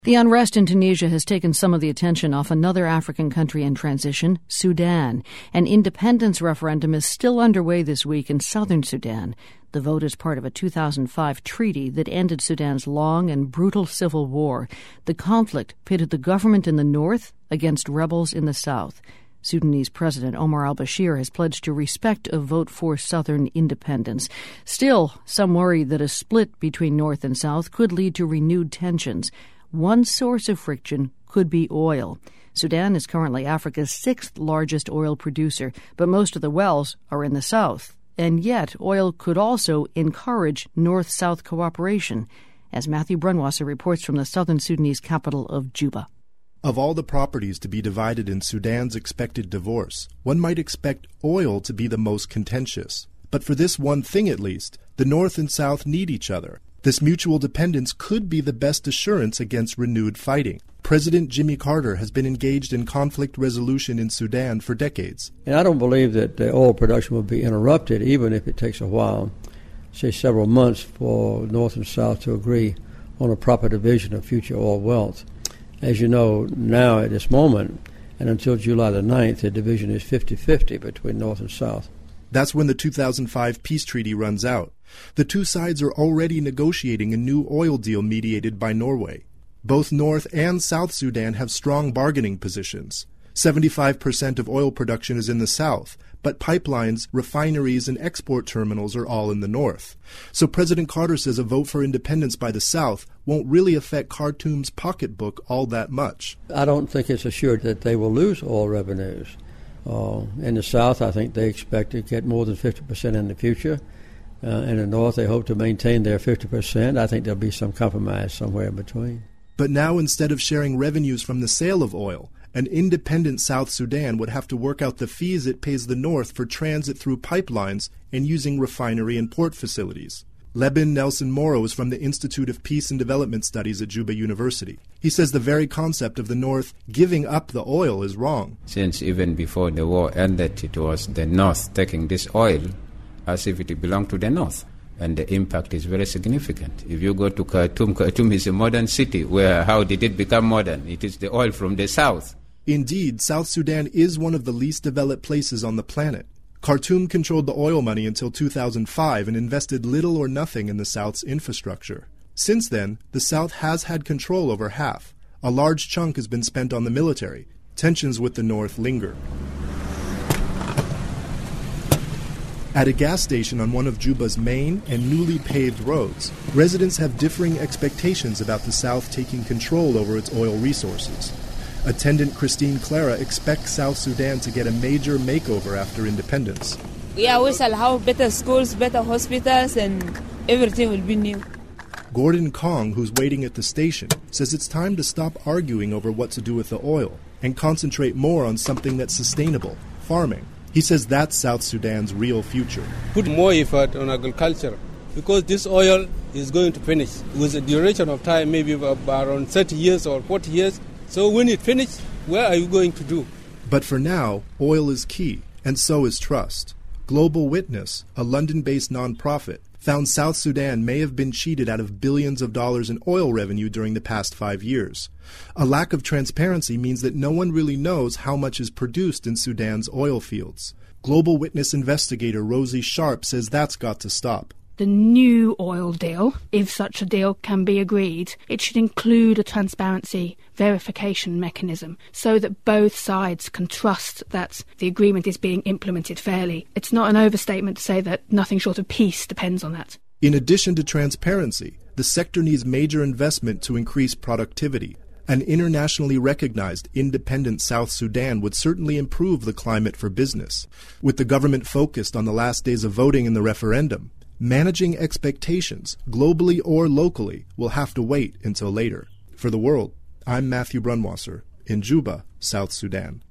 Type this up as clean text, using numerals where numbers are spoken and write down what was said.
The unrest in Tunisia has taken some of the attention off another African country in transition, Sudan. An independence referendum is still underway this week in southern Sudan. The vote is part of a 2005 treaty that ended Sudan's long and brutal civil war. The conflict pitted the government in the north against rebels in the south. Sudanese President Omar al-Bashir has pledged to respect a vote for southern independence. Still, some worry that a split between north and south could lead to renewed tensions. One source of friction could be oil. Sudan is currently Africa's sixth largest oil producer, but most of the wells are in the south. And yet, oil could also encourage north-south cooperation, as Matthew Brunwasser reports from the southern Sudanese capital of Juba. Of all the properties to be divided in Sudan's expected divorce, one might expect oil to be the most contentious. But for this one thing at least, the North and South need each other. This mutual dependence could be the best assurance against renewed fighting. President Jimmy Carter has been engaged in conflict resolution in Sudan for decades. And I don't believe that the oil production will be interrupted, even if it takes a while, say several months, for North and South to agree on a proper division of future oil wealth. As you know, now at this moment, and until July the 9th, the division is 50-50 between North and South. That's when the 2005 peace treaty runs out. The two sides are already negotiating a new oil deal mediated by Norway. Both North and South Sudan have strong bargaining positions. 75% of oil production is in the south, but pipelines, refineries, and export terminals are all in the north. So President Carter says a vote for independence by the south won't really affect Khartoum's pocketbook all that much. I don't think it's assured that they will lose oil revenues. In the south, I think they expect to get more than 50% in the future. In the north, they hope to maintain their 50%. I think there'll be some compromise somewhere in between. But now, instead of sharing revenues from the sale of oil, an independent South Sudan would have to work out the fees it pays the north for transit through pipelines and using refinery and port facilities. Lebin Nelson Moro is from the Institute of Peace and Development Studies at Juba University. He says the very concept of the North giving up the oil is wrong. Since even before the war ended, it was the North taking this oil as if it belonged to the North. And the impact is very significant. If you go to Khartoum, Khartoum is a modern city. Where, how did it become modern? It is the oil from the south. Indeed, South Sudan is one of the least developed places on the planet. Khartoum controlled the oil money until 2005 and invested little or nothing in the South's infrastructure. Since then, the South has had control over half. A large chunk has been spent on the military. Tensions with the North linger. At a gas station on one of Juba's main and newly paved roads, residents have differing expectations about the South taking control over its oil resources. Attendant Christine Clara expects South Sudan to get a major makeover after independence. Yeah, we shall have better schools, better hospitals, and everything will be new. Gordon Kong, who's waiting at the station, says it's time to stop arguing over what to do with the oil and concentrate more on something that's sustainable, farming. He says that's South Sudan's real future. Put more effort on agriculture because this oil is going to finish with a duration of time, maybe around 30 years or 40 years. So when it finishes, where are you going to do? But for now, oil is key, and so is trust. Global Witness, a London-based nonprofit, found South Sudan may have been cheated out of billions of dollars in oil revenue during the past 5 years. A lack of transparency means that no one really knows how much is produced in Sudan's oil fields. Global Witness investigator Rosie Sharp says that's got to stop. The new oil deal, if such a deal can be agreed, it should include a transparency verification mechanism so that both sides can trust that the agreement is being implemented fairly. It's not an overstatement to say that nothing short of peace depends on that. In addition to transparency, the sector needs major investment to increase productivity. An internationally recognized independent South Sudan would certainly improve the climate for business. With the government focused on the last days of voting in the referendum, managing expectations, globally or locally, will have to wait until later. For The World, I'm Matthew Brunwasser in Juba, South Sudan.